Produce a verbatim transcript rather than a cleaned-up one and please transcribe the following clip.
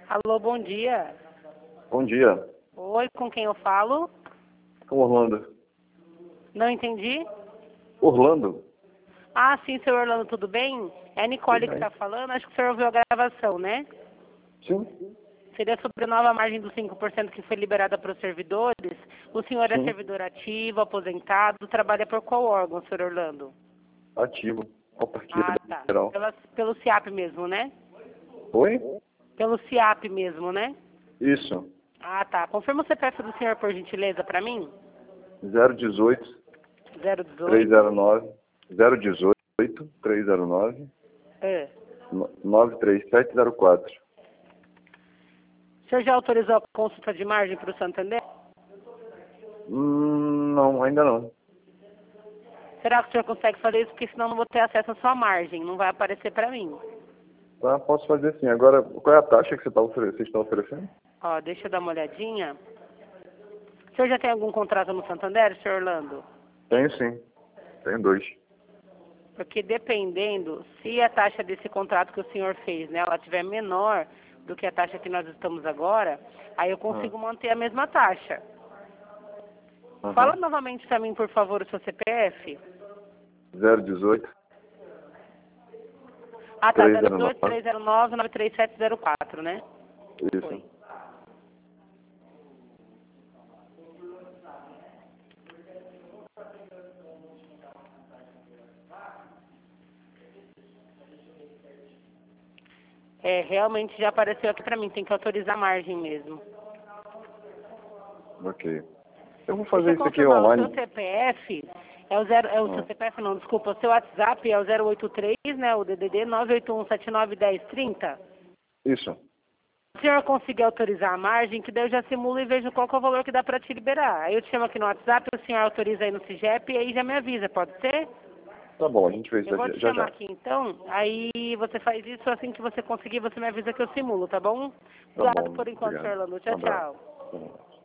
Alô, bom dia. Bom dia. Oi, com quem eu falo? Com Orlando. Não entendi? Orlando? Ah, sim, senhor Orlando, tudo bem? É a Nicole Tudo que bem. está falando, acho que o senhor ouviu a gravação, né? Sim. Seria sobre a nova margem dos cinco por cento que foi liberada para os servidores. O senhor é Sim. servidor ativo, aposentado, trabalha por qual órgão, senhor Orlando? Ativo. Autarquia Ah, tá. federal. Pela, pelo SIAP mesmo, né? Oi? Pelo SIAP mesmo, né? Isso. Ah, tá. Confirma o C P F do senhor, por gentileza, para mim? zero dezoito, zero três dezoito. zero nove, zero dezoito, três zero nove, É. nove três sete zero quatro. O senhor já autorizou a consulta de margem para o Santander? Hum, não, ainda não. Será que o senhor consegue fazer isso? Porque senão eu não vou ter acesso à sua margem. Não vai aparecer para mim. Tá, posso fazer sim. Agora, qual é a taxa que você tá ofere- vocês estão oferecendo? Ó, deixa eu dar uma olhadinha. O senhor já tem algum contrato no Santander, senhor Orlando? Tenho sim. Tenho dois. Porque dependendo, se a taxa desse contrato que o senhor fez, né, ela tiver menor do que a taxa que nós estamos agora, aí eu consigo manter a mesma taxa. Uhum. Fala novamente para mim, por favor, o seu C P F. zero dezoito, Ah, tá, três zero zero dois, nove. três zero nove, nove três sete zero quatro, né? Isso. Foi. É, realmente já apareceu aqui pra mim, tem que autorizar a margem mesmo. Ok. Eu vou Deixa fazer eu isso aqui confirmar, o seu online. C P F é o zero, é o seu Ah, C P F não, desculpa, o seu WhatsApp é o zero oito três, né, o D D D nove oito um sete nove um zero três zero. isso. Se o senhor conseguir autorizar a margem, que daí eu já simulo e vejo qual que é o valor que dá pra te liberar. Aí eu te chamo aqui no WhatsApp, o senhor autoriza aí no CIGEP e aí já me avisa, pode ser? Tá bom, a gente fez Eu isso vou já te já. chamar já. aqui então, aí você faz isso, assim que você conseguir, você me avisa que eu simulo, tá bom? Tá Obrigado bom, por enquanto, obrigado. senhor Orlando. Um Tchau, abraço. tchau. Tá bom.